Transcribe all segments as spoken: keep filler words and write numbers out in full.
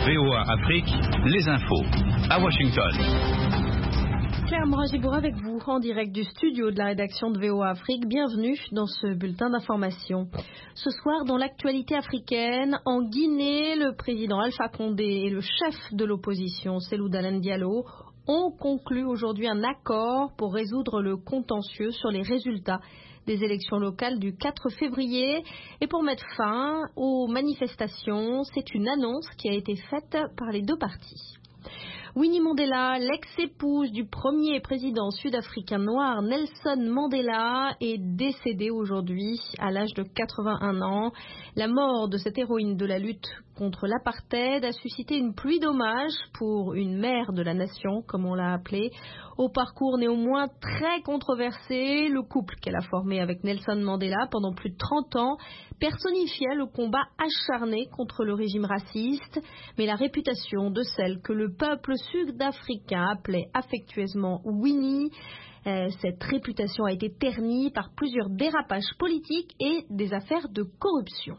V O A Afrique, les infos. À Washington. Claire Moragibourg avec vous, en direct du studio de la rédaction de V O A Afrique. Bienvenue dans ce bulletin d'information. Ce soir, dans l'actualité africaine, en Guinée, le président Alpha Condé et le chef de l'opposition, Cellou Dalein Diallo, ont conclu aujourd'hui un accord pour résoudre le contentieux sur les résultats des élections locales du quatre février. Et pour mettre fin aux manifestations, c'est une annonce qui a été faite par les deux parties. Winnie Mandela, l'ex-épouse du premier président sud-africain noir Nelson Mandela, est décédée aujourd'hui à l'âge de quatre-vingt-un ans. La mort de cette héroïne de la lutte contre l'apartheid a suscité une pluie d'hommages pour une mère de la nation, comme on l'a appelée. Au parcours néanmoins très controversé, le couple qu'elle a formé avec Nelson Mandela pendant plus de trente ans personnifiait le combat acharné contre le régime raciste, mais la réputation de celle que le peuple sud-africain appelait affectueusement Winnie, euh, cette réputation a été ternie par plusieurs dérapages politiques et des affaires de corruption.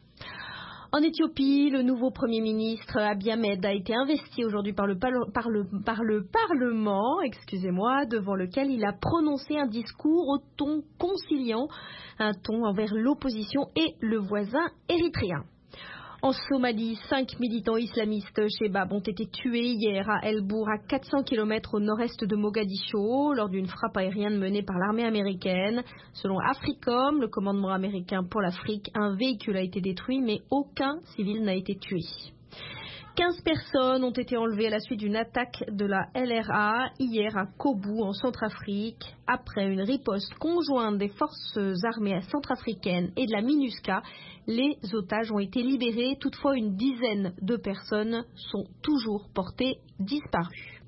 En Éthiopie, le nouveau Premier ministre Abiy Ahmed a été investi aujourd'hui par le, par le, par le, par le Parlement, excusez-moi, devant lequel il a prononcé un discours au ton conciliant, un ton envers l'opposition et le voisin érythréen. En Somalie, cinq militants islamistes Shebab ont été tués hier à El Bour, à quatre cents kilomètres au nord-est de Mogadiscio, lors d'une frappe aérienne menée par l'armée américaine. Selon Africom, le commandement américain pour l'Afrique, un véhicule a été détruit, mais aucun civil n'a été tué. quinze personnes ont été enlevées à la suite d'une attaque de la L R A hier à Kobo, en Centrafrique, après une riposte conjointe des forces armées centrafricaines et de la MINUSCA. Les otages ont été libérés, toutefois une dizaine de personnes sont toujours portées disparues.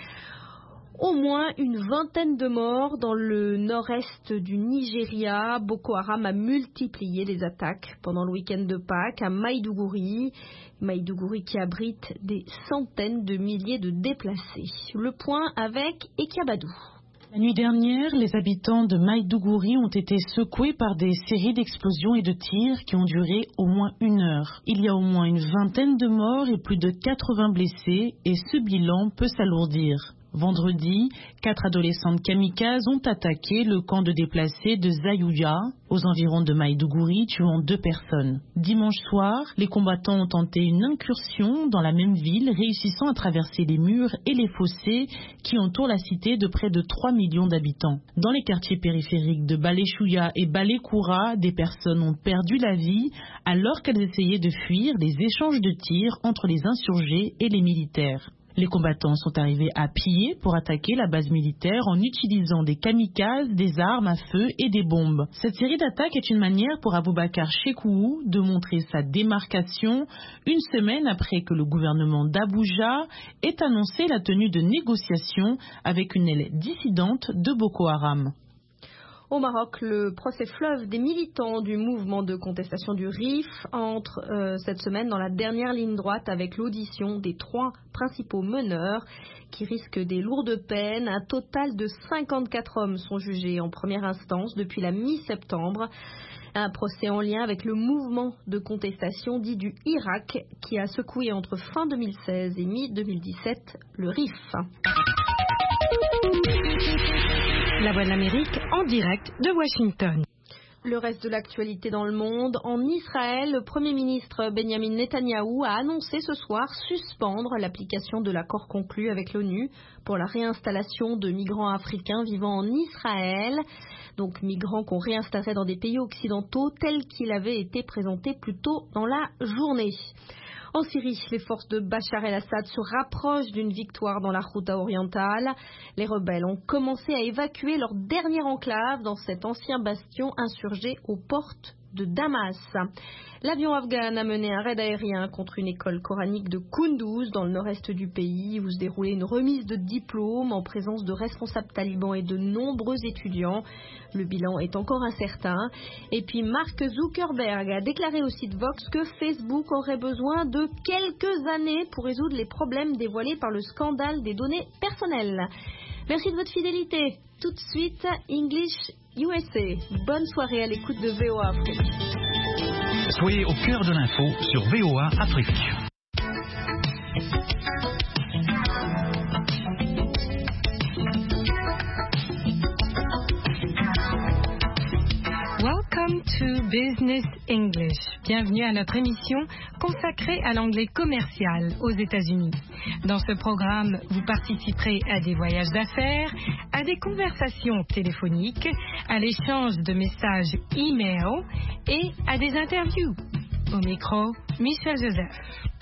Au moins une vingtaine de morts dans le nord-est du Nigeria. Boko Haram a multiplié les attaques pendant le week-end de Pâques à Maïdougouri. Maïdougouri qui abrite des centaines de milliers de déplacés. Le point avec Ekiabadou. La nuit dernière, les habitants de Maïdougouri ont été secoués par des séries d'explosions et de tirs qui ont duré au moins une heure. Il y a au moins une vingtaine de morts et plus de quatre-vingts blessés, et ce bilan peut s'alourdir. Vendredi, quatre adolescentes kamikazes ont attaqué le camp de déplacés de Zayouya, aux environs de Maïdougouri, tuant deux personnes. Dimanche soir, les combattants ont tenté une incursion dans la même ville, réussissant à traverser les murs et les fossés qui entourent la cité de près de trois millions d'habitants. Dans les quartiers périphériques de Baleshouya et Balekoura, des personnes ont perdu la vie alors qu'elles essayaient de fuir les échanges de tirs entre les insurgés et les militaires. Les combattants sont arrivés à pied pour attaquer la base militaire en utilisant des kamikazes, des armes à feu et des bombes. Cette série d'attaques est une manière pour Aboubakar Shekau de montrer sa démarcation une semaine après que le gouvernement d'Abuja ait annoncé la tenue de négociations avec une aile dissidente de Boko Haram. Au Maroc, le procès fleuve des militants du mouvement de contestation du R I F entre euh, cette semaine dans la dernière ligne droite avec l'audition des trois principaux meneurs qui risquent des lourdes peines. Un total de cinquante-quatre hommes sont jugés en première instance depuis la mi-septembre. Un procès en lien avec le mouvement de contestation dit du Irak qui a secoué entre fin deux mille seize et mi-deux mille dix-sept le R I F. La Voix de l'Amérique en direct de Washington. Le reste de l'actualité dans le monde. En Israël, le Premier ministre Benjamin Netanyahou a annoncé ce soir suspendre l'application de l'accord conclu avec l'ONU pour la réinstallation de migrants africains vivant en Israël. Donc migrants qu'on réinstallerait dans des pays occidentaux tels qu'il avait été présenté plus tôt dans la journée. En Syrie, les forces de Bachar el-Assad se rapprochent d'une victoire dans la Ghouta orientale. Les rebelles ont commencé à évacuer leur dernière enclave dans cet ancien bastion insurgé aux portes de Damas. L'avion afghan a mené un raid aérien contre une école coranique de Kunduz dans le nord-est du pays où se déroulait une remise de diplômes en présence de responsables talibans et de nombreux étudiants. Le bilan est encore incertain. Et puis Mark Zuckerberg a déclaré au site Vox que Facebook aurait besoin de quelques années pour résoudre les problèmes dévoilés par le scandale des données personnelles. Merci de votre fidélité. Tout de suite, English U S A. Bonne soirée à l'écoute de V O A Afrique. Soyez au cœur de l'info sur V O A Afrique. Welcome to Business English. Bienvenue à notre émission consacrée à l'anglais commercial aux États-Unis. Dans ce programme, vous participerez à des voyages d'affaires, à des conversations téléphoniques, à l'échange de messages e-mail et à des interviews. Au micro, Michel Joseph.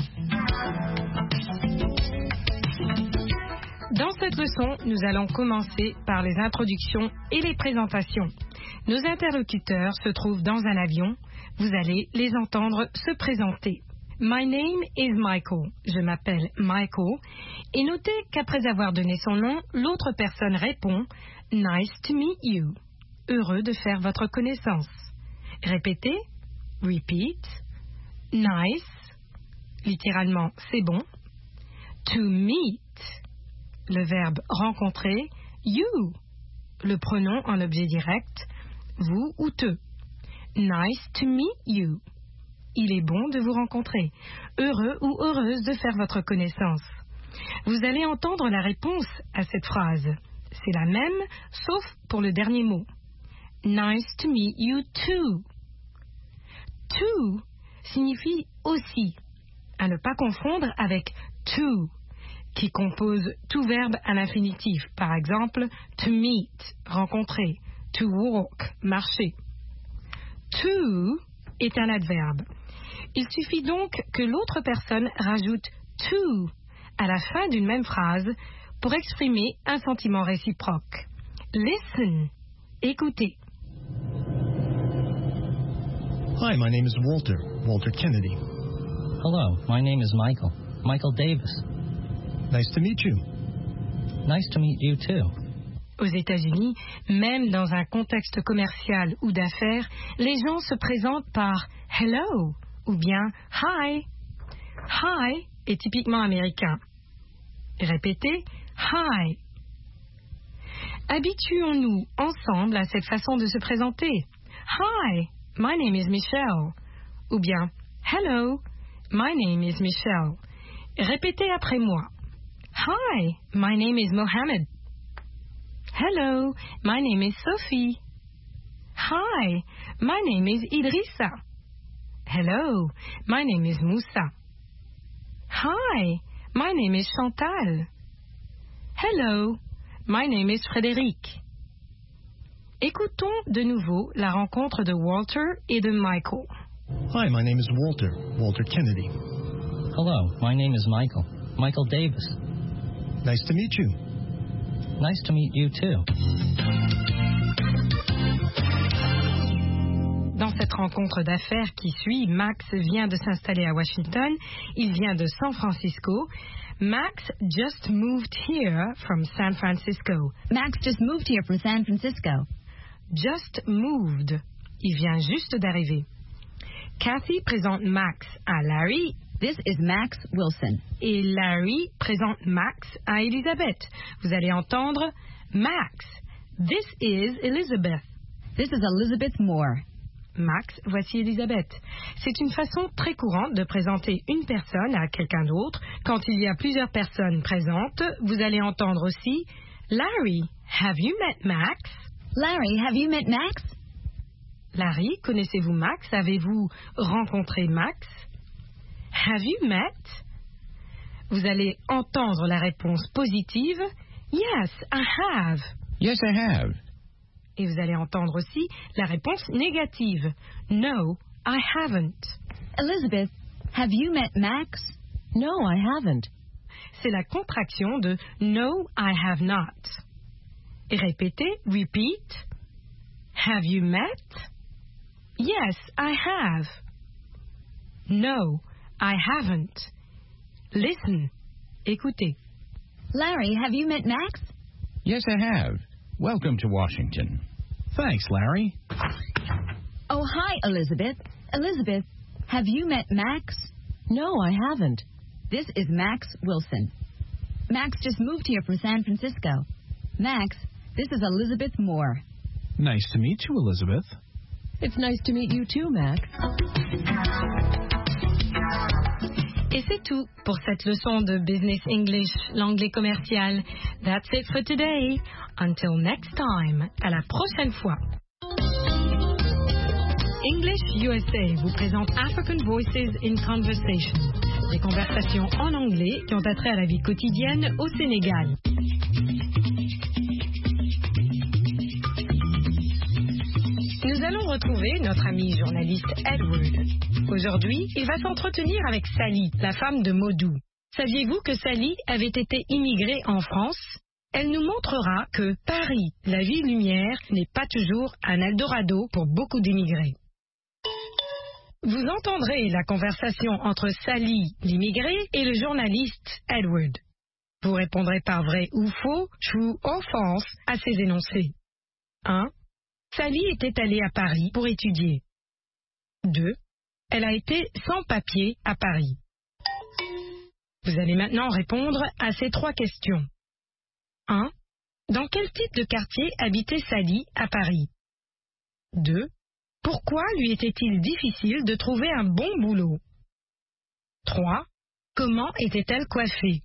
Dans cette leçon, nous allons commencer par les introductions et les présentations. Nos interlocuteurs se trouvent dans un avion. Vous allez les entendre se présenter. My name is Michael. Je m'appelle Michael. Et notez qu'après avoir donné son nom, l'autre personne répond « Nice to meet you ». Heureux de faire votre connaissance. Répétez. Repeat. Nice. Littéralement, c'est bon. To meet. Le verbe rencontrer. You. Le pronom en objet direct. Vous ou te. Nice to meet you. Il est bon de vous rencontrer. Heureux ou heureuse de faire votre connaissance. Vous allez entendre la réponse à cette phrase. C'est la même, sauf pour le dernier mot. Nice to meet you too. To signifie aussi. À ne pas confondre avec to, qui compose tout verbe à l'infinitif. Par exemple, to meet, rencontrer. To walk, marcher. To est un adverbe. Il suffit donc que l'autre personne rajoute to à la fin d'une même phrase pour exprimer un sentiment réciproque. Listen, écoutez. Hi, my name is Walter, Walter Kennedy. Hello, my name is Michael, Michael Davis. Nice to meet you. Nice to meet you too. Aux États-Unis, même dans un contexte commercial ou d'affaires, les gens se présentent par « hello » ou bien « hi ». « Hi » est typiquement américain. Répétez « hi ». Habituons-nous ensemble à cette façon de se présenter. « Hi, my name is Michelle » ou bien « hello, my name is Michelle ». Répétez après moi. « Hi, my name is Mohammed ». Hello, my name is Sophie. Hi, my name is Idrissa. Hello, my name is Moussa. Hi, my name is Chantal. Hello, my name is Frédéric. Écoutons de nouveau la rencontre de Walter et de Michael. Hi, my name is Walter, Walter Kennedy. Hello, my name is Michael, Michael Davis. Nice to meet you. Nice to meet you too. Dans cette rencontre d'affaires qui suit, Max vient de s'installer à Washington. Il vient de San Francisco. Max just moved here from San Francisco. Max just moved here from San Francisco. Just moved. Il vient juste d'arriver. Kathy présente Max à Larry. This is Max Wilson. Et Larry présente Max à Elizabeth. Vous allez entendre Max. This is Elizabeth. This is Elizabeth Moore. Max, voici Elizabeth. C'est une façon très courante de présenter une personne à quelqu'un d'autre. Quand il y a plusieurs personnes présentes, vous allez entendre aussi Larry, have you met Max? Larry, have you met Max? Larry, connaissez-vous Max? Avez-vous rencontré Max? Have you met? Vous allez entendre la réponse positive. Yes, I have. Yes, I have. Et vous allez entendre aussi la réponse négative. No, I haven't. Elizabeth, have you met Max? No, I haven't. C'est la contraction de No, I have not. Et répétez, repeat. Have you met? Yes, I have. No, I haven't. Listen. Écoutez. Larry, have you met Max? Yes, I have. Welcome to Washington. Thanks, Larry. Oh, hi, Elizabeth. Elizabeth, have you met Max? No, I haven't. This is Max Wilson. Max just moved here from San Francisco. Max, this is Elizabeth Moore. Nice to meet you, Elizabeth. It's nice to meet you too, Max. Et c'est tout pour cette leçon de Business English, l'anglais commercial. That's it for today. Until next time. À la prochaine fois. English U S A vous présente African Voices in Conversation. Des conversations en anglais qui ont attrait à la vie quotidienne au Sénégal. Nous allons retrouver notre ami journaliste Edward. Aujourd'hui, il va s'entretenir avec Sally, la femme de Modou. Saviez-vous que Sally avait été immigrée en France? Elle nous montrera que Paris, la ville lumière, n'est pas toujours un Eldorado pour beaucoup d'immigrés. Vous entendrez la conversation entre Sally, l'immigrée, et le journaliste Edward. Vous répondrez par vrai ou faux, true or false, à ces énoncés. un. Sally était allée à Paris pour étudier. deux. Elle a été sans papier à Paris. Vous allez maintenant répondre à ces trois questions. un. Dans quel type de quartier habitait Sally à Paris? deux. Pourquoi lui était-il difficile de trouver un bon boulot? trois. Comment était-elle coiffée?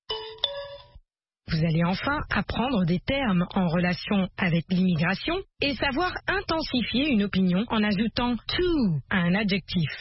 Vous allez enfin apprendre des termes en relation avec l'immigration et savoir intensifier une opinion en ajoutant to à un adjectif.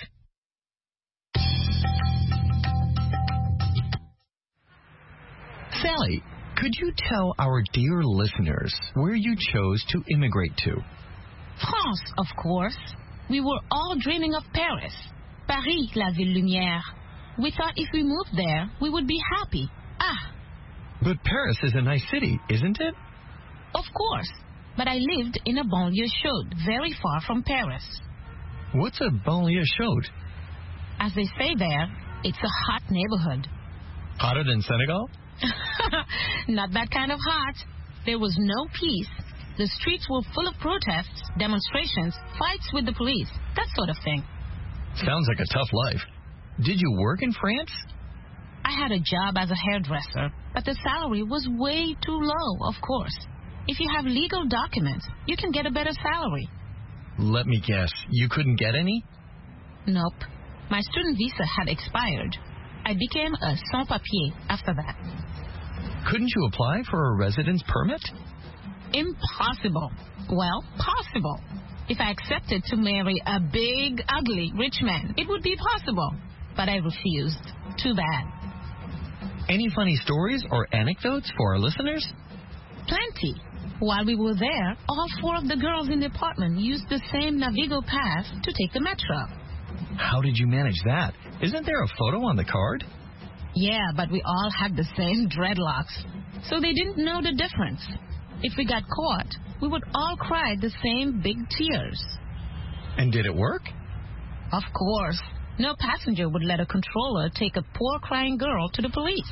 Sally, could you tell our dear listeners where you chose to immigrate to? France, of course. We were all dreaming of Paris. Paris, la ville lumière. We thought if we moved there, we would be happy. Ah! But Paris is a nice city, isn't it? Of course. But I lived in a banlieue chaude, very far from Paris. What's a banlieue chaude? As they say there, it's a hot neighborhood. Hotter than Senegal? Not that kind of hot. There was no peace. The streets were full of protests, demonstrations, fights with the police, that sort of thing. Sounds like a tough life. Did you work in France? I had a job as a hairdresser, but the salary was way too low, of course. If you have legal documents, you can get a better salary. Let me guess, you couldn't get any? Nope. My student visa had expired. I became a sans-papier after that. Couldn't you apply for a residence permit? Impossible. Well, possible. If I accepted to marry a big, ugly, rich man, it would be possible. But I refused. Too bad. Any funny stories or anecdotes for our listeners? Plenty. While we were there, all four of the girls in the apartment used the same Navigo pass to take the metro. How did you manage that? Isn't there a photo on the card? Yeah, but we all had the same dreadlocks, so they didn't know the difference. If we got caught, we would all cry the same big tears. And did it work? Of course. No passenger would let a controller take a poor crying girl to the police.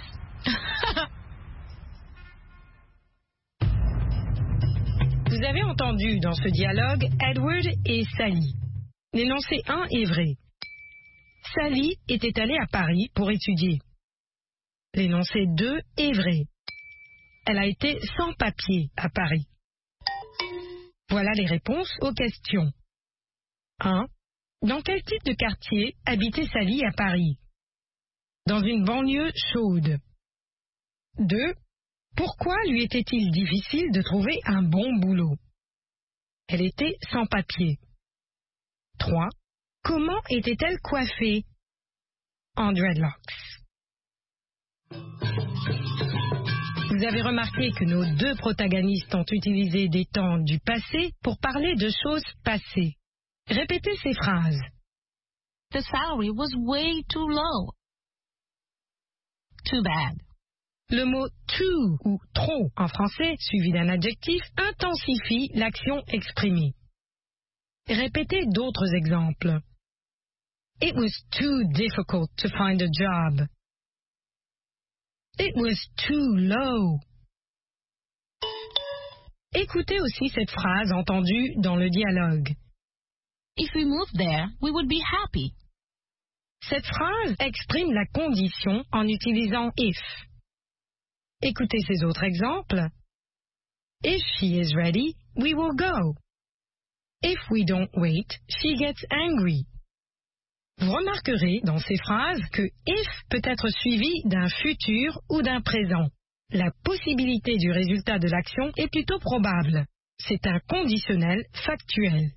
Vous avez entendu dans ce dialogue Edward et Sally. L'énoncé un est vrai. Sally était allée à Paris pour étudier. L'énoncé deux est vrai. Elle a été sans papier à Paris. Voilà les réponses aux questions. un. Dans quel type de quartier habitait Sally à Paris? Dans une banlieue chaude. deux. Pourquoi lui était-il difficile de trouver un bon boulot? Elle était sans papier. trois. Comment était-elle coiffée? En dreadlocks. Vous avez remarqué que nos deux protagonistes ont utilisé des temps du passé pour parler de choses passées. Répétez ces phrases. The salary was way too low. Too bad. Le mot too ou trop en français, suivi d'un adjectif, intensifie l'action exprimée. Répétez d'autres exemples. It was too difficult to find a job. It was too low. Écoutez aussi cette phrase entendue dans le dialogue. If we moved there, we would be happy. Cette phrase exprime la condition en utilisant if. Écoutez ces autres exemples. If she is ready, we will go. If we don't wait, she gets angry. Vous remarquerez dans ces phrases que if peut être suivi d'un futur ou d'un présent. La possibilité du résultat de l'action est plutôt probable. C'est un conditionnel factuel.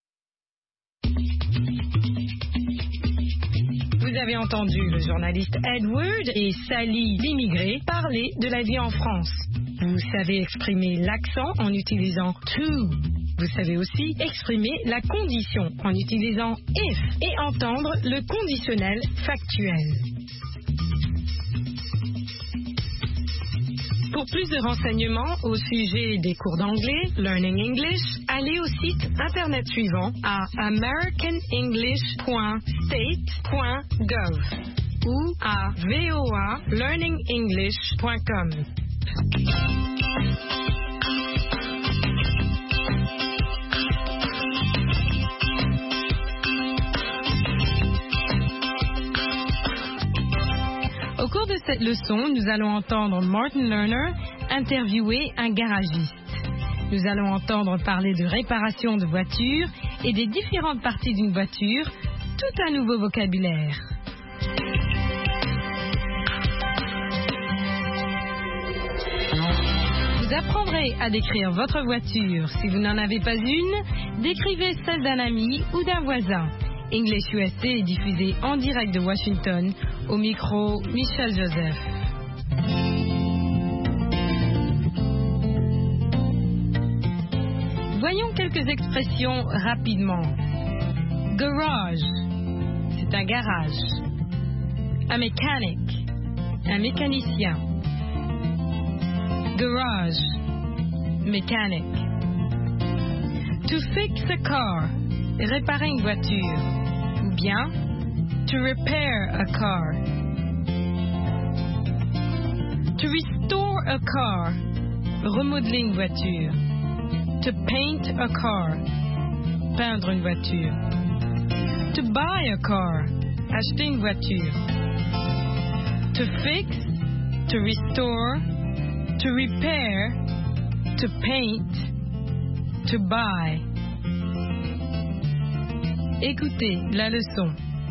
Vous avez entendu le journaliste Edward et Sally l'immigré parler de la vie en France. Vous savez exprimer l'accent en utilisant to. Vous savez aussi exprimer la condition en utilisant if et entendre le conditionnel factuel. Pour plus de renseignements au sujet des cours d'anglais, Learning English, allez au site internet suivant à american english point state point gov ou à v o a learning english point com. Au cours de cette leçon, nous allons entendre Martin Lerner interviewer un garagiste. Nous allons entendre parler de réparation de voitures et des différentes parties d'une voiture, tout un nouveau vocabulaire. Vous apprendrez à décrire votre voiture. Si vous n'en avez pas une, décrivez celle d'un ami ou d'un voisin. English U S A est diffusé en direct de Washington, au micro Michel Joseph. Voyons quelques expressions rapidement. Garage, c'est un garage. A mechanic, un mécanicien. Garage, mechanic. To fix a car, réparer une voiture. Ou bien, to repair a car. To restore a car, remodeler une voiture. To paint a car, peindre une voiture. To buy a car, acheter une voiture. To fix, to restore, to repair, to paint, to buy. Écoutez la leçon.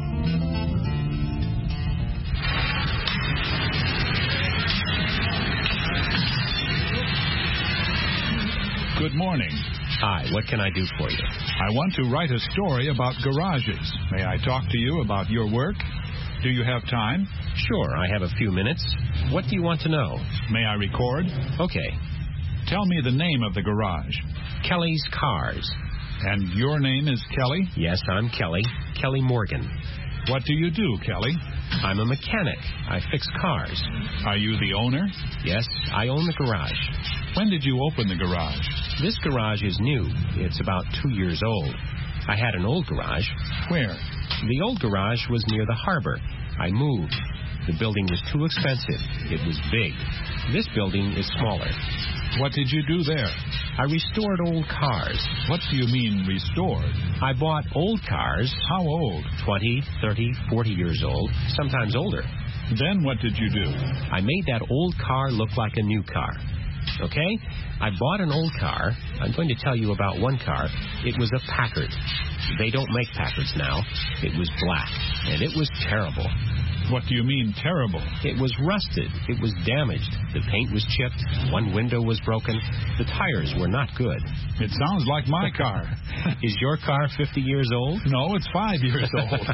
Good morning. Hi, what can I do for you? I want to write a story about garages. May I talk to you about your work? Do you have time? Sure, I have a few minutes. What do you want to know? May I record? Okay. Tell me the name of the garage. Kelly's Cars. And your name is Kelly? Yes, I'm Kelly. Kelly Morgan. What do you do, Kelly? I'm a mechanic. I fix cars. Are you the owner? Yes, I own the garage. When did you open the garage? This garage is new. It's about two years old. I had an old garage. Where? The old garage was near the harbor. I moved. The building was too expensive. It was big. This building is smaller. What did you do there? I restored old cars. What do you mean, restored? I bought old cars. How old? twenty, thirty, forty years old, sometimes older. Then what did you do? I made that old car look like a new car. Okay? I bought an old car. I'm going to tell you about one car. It was a Packard. They don't make Packards now. It was black, and it was terrible. What do you mean, terrible? It was rusted. It was damaged. The paint was chipped. One window was broken. The tires were not good. It sounds like my car. Is your car fifty years old? No, it's five years old.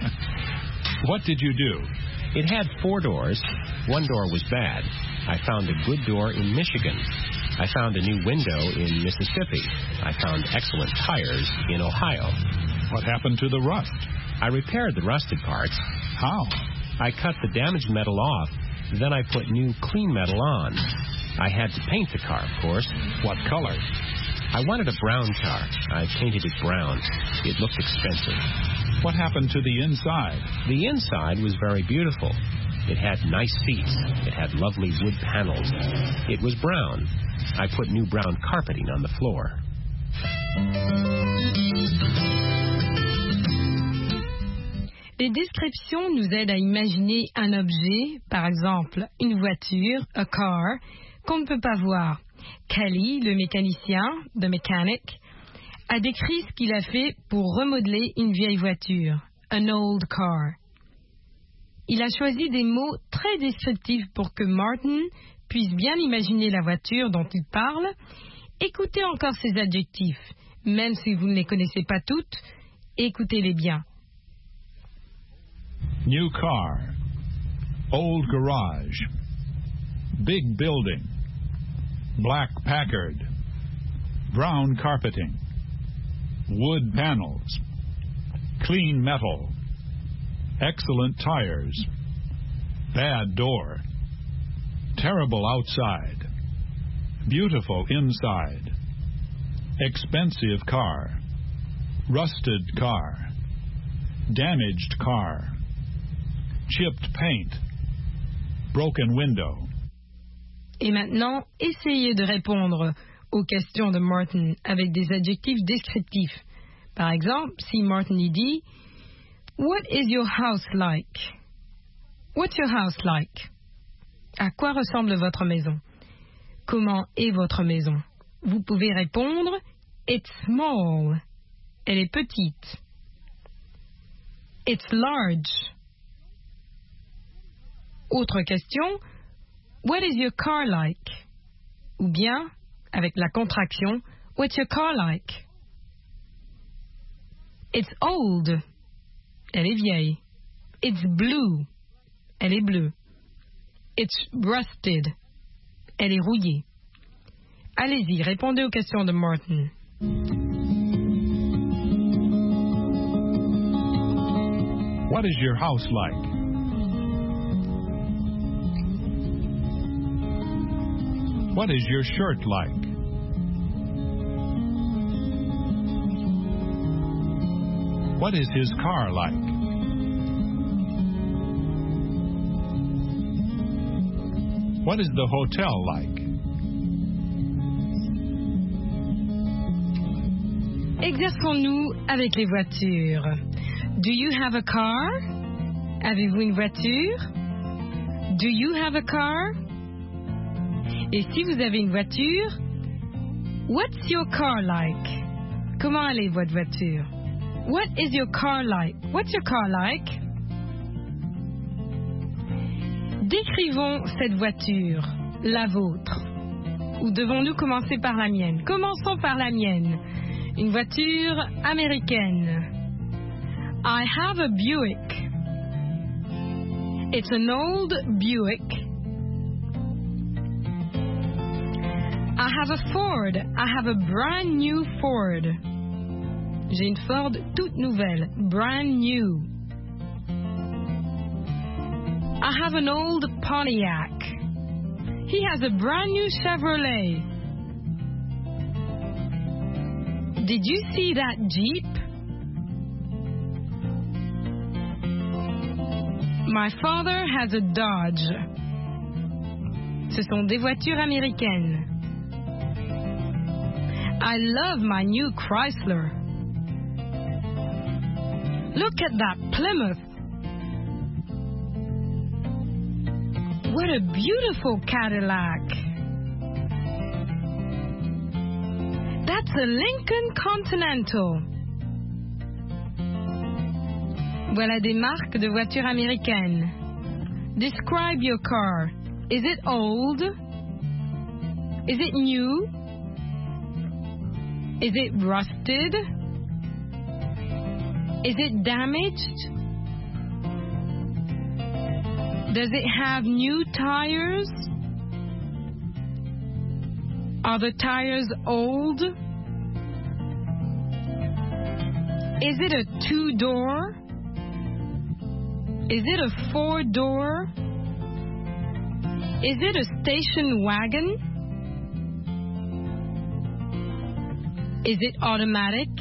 What did you do? It had four doors. One door was bad. I found a good door in Michigan. I found a new window in Mississippi. I found excellent tires in Ohio. What happened to the rust? I repaired the rusted parts. How? I cut the damaged metal off. Then I put new clean metal on. I had to paint the car, of course. What color? I wanted a brown car. I painted it brown. It looked expensive. What happened to the inside? The inside was very beautiful. It had nice seats. It had lovely wood panels. It was brown. I put new brown carpeting on the floor. Les descriptions nous aident à imaginer un objet, par exemple une voiture, a car, qu'on ne peut pas voir. Kelly, le mécanicien, the mechanic, a décrit ce qu'il a fait pour remodeler une vieille voiture. an old car. Il a choisi des mots très descriptifs pour que Martin puisse bien imaginer la voiture dont il parle. Écoutez encore ces adjectifs, même si vous ne les connaissez pas toutes, écoutez-les bien. New car, old garage, big building, black Packard, brown carpeting, wood panels, clean metal, excellent tires, bad door, terrible outside, beautiful inside, expensive car, rusted car, damaged car, chipped paint, broken window. Et maintenant, essayez de répondre aux questions de Martin avec des adjectifs descriptifs. Par exemple, si Martin y dit « What is your house like? What's your house like? À quoi ressemble votre maison? Comment est votre maison? » Vous pouvez répondre « It's small. » Elle est petite. « It's large. » Autre question, « What is your car like? » Ou bien, avec la contraction, « What's your car like? » It's old. Elle est vieille. It's blue. Elle est bleue. It's rusted. Elle est rouillée. Allez-y, répondez aux questions de Martin. What is your house like? What is your shirt like? What is his car like? What is the hotel like? Exerçons-nous avec les voitures. Do you have a car? Avez-vous une voiture? Do you have a car? Et si vous avez une voiture, what's your car like? Comment allait votre voiture? What is your car like? What's your car like? Décrivons cette voiture, la vôtre. Ou devons-nous commencer par la mienne? Commençons par la mienne. Une voiture américaine. I have a Buick. It's an old Buick. I have a Ford. I have a brand new Ford. J'ai une Ford toute nouvelle, brand new. I have an old Pontiac. He has a brand new Chevrolet. Did you see that Jeep? My father has a Dodge. Ce sont des voitures américaines. I love my new Chrysler. Look at that Plymouth. What a beautiful Cadillac. That's a Lincoln Continental. Voilà des marques de voitures américaines. Describe your car. Is it old? Is it new? Is it rusted? Is it damaged? Does it have new tires? Are the tires old? Is it a two-door? Is it a four-door? Is it a station wagon? Is it automatic?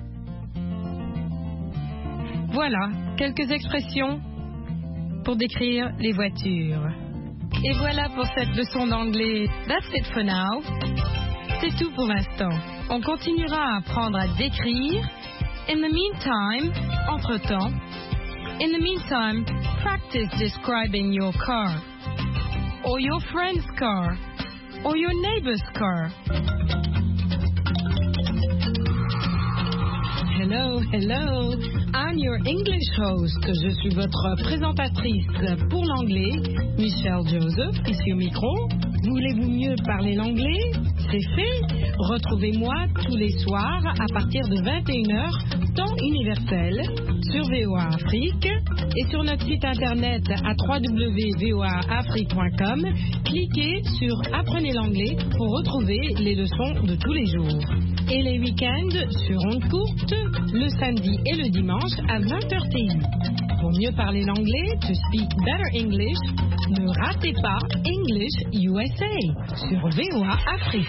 Voilà quelques expressions pour décrire les voitures. Et voilà pour cette leçon d'anglais. That's it for now. C'est tout pour l'instant. On continuera à apprendre à décrire. In the meantime, entre-temps, in the meantime, practice describing your car, or your friend's car, or your neighbor's car. Hello, hello. I'm your English host. Je suis votre présentatrice pour l'anglais, Michelle Joseph, ici au micro. Voulez-vous mieux parler l'anglais? C'est fait. Retrouvez-moi tous les soirs à partir de vingt et une heures, temps universel, sur V O A Afrique et sur notre site internet à w w w point v o a afrique point com. Cliquez sur Apprenez l'anglais pour retrouver les leçons de tous les jours. Et les week-ends sur ondes courtes, le samedi et le dimanche à vingt heures T I. Pour mieux parler l'anglais, to speak better English, ne ratez pas English U S A sur V O A Afrique.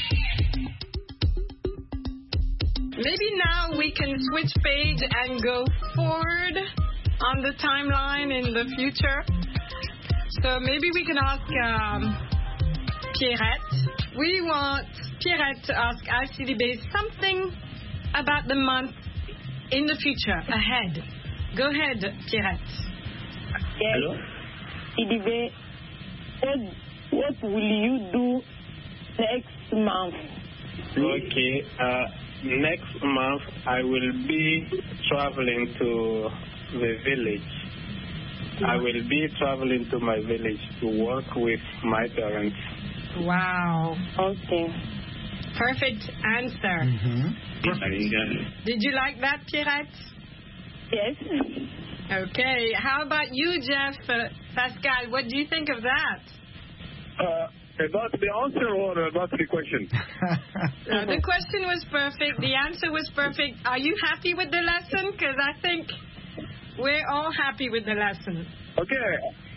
Maybe now we can switch page and go forward on the timeline in the future. So maybe we can ask um, Pierrette. We want Pierrette to ask Alcidibé something about the month in the future, ahead. Go ahead, Pierrette. Yes. Hello? Sidibé, what, what will you do next month? Okay, uh, next month I will be traveling to the village. I will be traveling to my village to work with my parents. Wow. Okay. Perfect answer. Mm-hmm. Did you like that, Pierrette? Yes. Okay. How about you, Jeff? Uh, Pascal, what do you think of that? Uh, about the answer or about the question? uh, the question was perfect. The answer was perfect. Are you happy with the lesson? Because I think we're all happy with the lesson. Okay.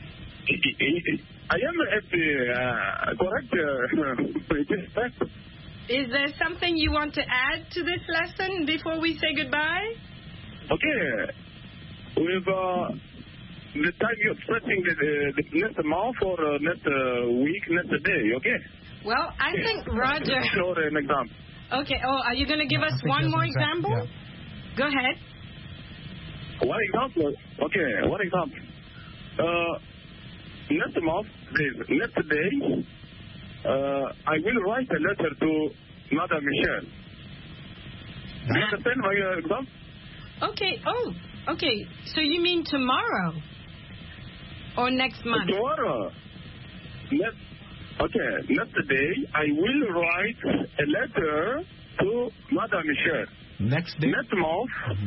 I am happy. Uh, correct. Uh, Is there something you want to add to this lesson before we say goodbye? Okay. With uh, the time you're setting the, the next month or uh, next uh, week, next day, okay? Well, I think Roger... Or an example. Okay. Oh, are you going to give no, us one more example? Yeah. Go ahead. One example? Okay, one example. Uh, next month, next day, uh, I will write a letter to Madame Michelle. Do you understand my uh, example? Okay. Oh, okay. So you mean tomorrow? Or next month? Tomorrow. Next, okay, next day, I will write a letter to Madame Michelle. Next day? Next month. Mm-hmm.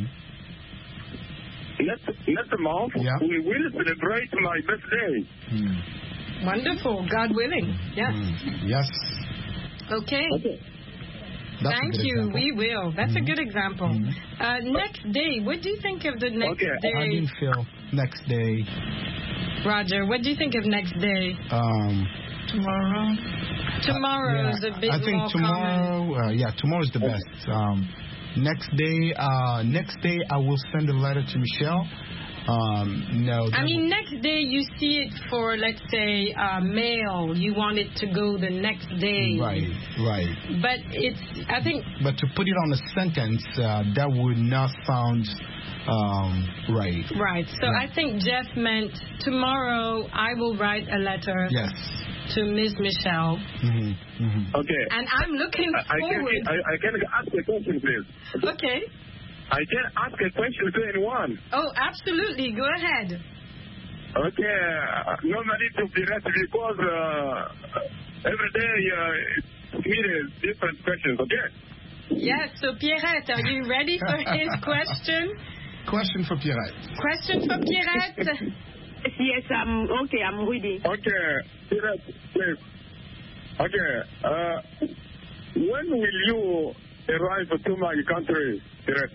Next, next month, yeah. we will celebrate my birthday. Mm. Wonderful. God willing. Yes. Mm. Yes. Okay. Okay. That's Thank you. Example. We will. That's mm-hmm. a good example. Mm-hmm. Uh, next day. What do you think of the next okay. day? How do you feel next day? Roger, what do you think of next day? Um, tomorrow. Tomorrow is uh, yeah, a bit I think more tomorrow. Uh, yeah, tomorrow is the okay. best. Um, next day. Uh, next day, I will send a letter to Michelle. Um, no. I mean, next day you see it for, let's say, uh, mail. You want it to go the next day. Right, right. But it's, I think... But to put it on a sentence, uh, that would not sound um, right. Right. So yeah. I think Jeff meant tomorrow I will write a letter yes. to Miss Michelle. Mm-hmm, mm-hmm. Okay. And I'm looking I, forward... I can, I, I can ask a question, please. Okay. I can ask a question to anyone. Oh, absolutely. Go ahead. Okay. Uh, normally to be ready because uh, every day uh, it means different questions, okay? Yes. So, Pierrette, are you ready for his question? Question for Pierrette. Question for Pierrette? Yes, I'm okay. I'm ready. Okay. Pierrette, please. Okay. Uh, when will you arrive to my country, Pierrette?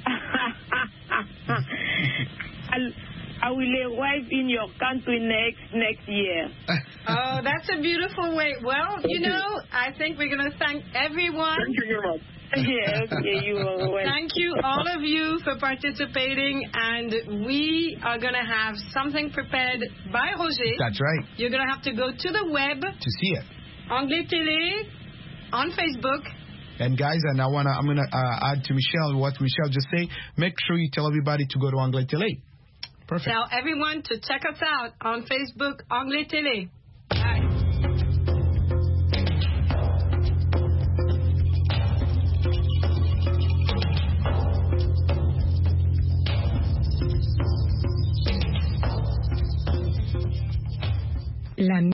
I'll, I will arrive in your country next next year. Oh, that's a beautiful way. Well, you know, I think we're going to thank everyone. Thank you very much. Yeah, okay, you are welcome. Thank you, all of you, for participating. And we are going to have something prepared by Roger. That's right. You're going to have to go to the web. To see it. Anglais Télé, on Facebook. And guys, and I wanna, I'm gonna uh, add to Michelle what Michelle just said. Make sure you tell everybody to go to Anglais Télé. Perfect. Tell everyone to check us out on Facebook, Anglais Télé. Bye. La